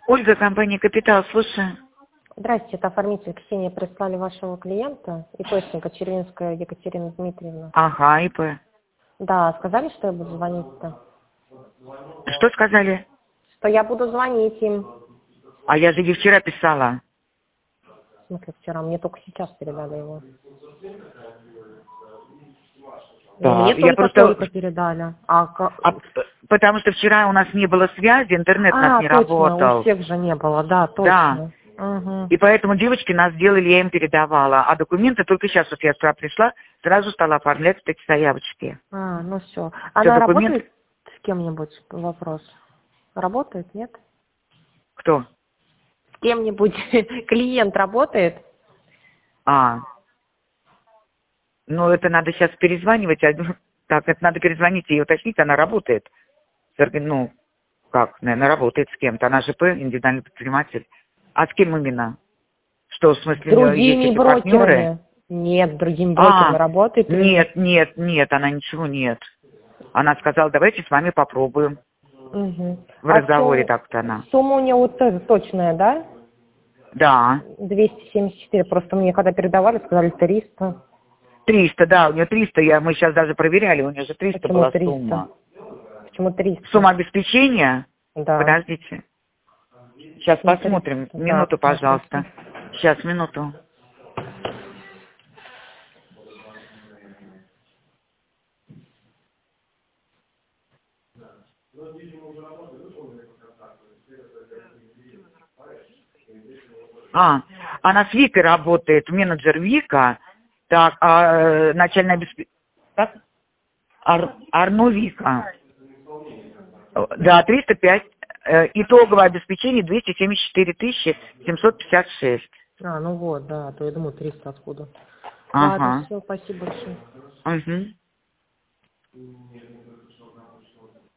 Ольга, компания «Капитал», слушаю. Здравствуйте, это оформитель Ксения, прислали вашего клиента, ИПшника Червинская Екатерина Дмитриевна. Ага, ИП. Да, сказали, что я буду звонить-то? Что сказали? Что я буду звонить им. А я же ей вчера писала. В смысле вчера? Мне только сейчас передали его. Да, Мне я только передали. Потому что вчера у нас не было связи, интернет у нас не точно, работал. у всех же не было, да, точно. Да. Угу. И поэтому девочки нас сделали, я им передавала. А документы только сейчас, вот я сюда пришла, сразу стала оформлять эти заявочки. Ну все. Всё, Она документ... работает с кем-нибудь? Вопрос. Работает, нет? Кто? С кем-нибудь клиент работает? Ну, это надо сейчас перезванивать. Так, это надо перезвонить и уточнить, она работает. Ну, как, наверное, работает с кем-то. Она же индивидуальный предприниматель. А с кем именно? Что, в смысле, у нее есть Другими эти партнеры? брокерами? Нет, другими брокерами работает или нет? Нет, она ничего нет. Она сказала, давайте с вами попробуем. Угу. В разговоре так-то она. Сумма у нее вот точная, да? Да. 274. Просто мне когда передавали, сказали 300. 300, да, у нее 300, мы сейчас даже проверяли, у нее же 300 Почему была 300? сумма. Почему 300? Сумма обеспечения? Да. Подождите. Сейчас посмотрим. 300, Минуту, да, пожалуйста. Сейчас, минуту. Она с Викой работает, менеджер Вика. Так, начальное обеспечение. Так? Арно Вика. Да, 305. Итоговое обеспечение 274 756. ну вот, да, а то я думаю 300 откуда. Ага. Ладно, все, спасибо большое. Угу.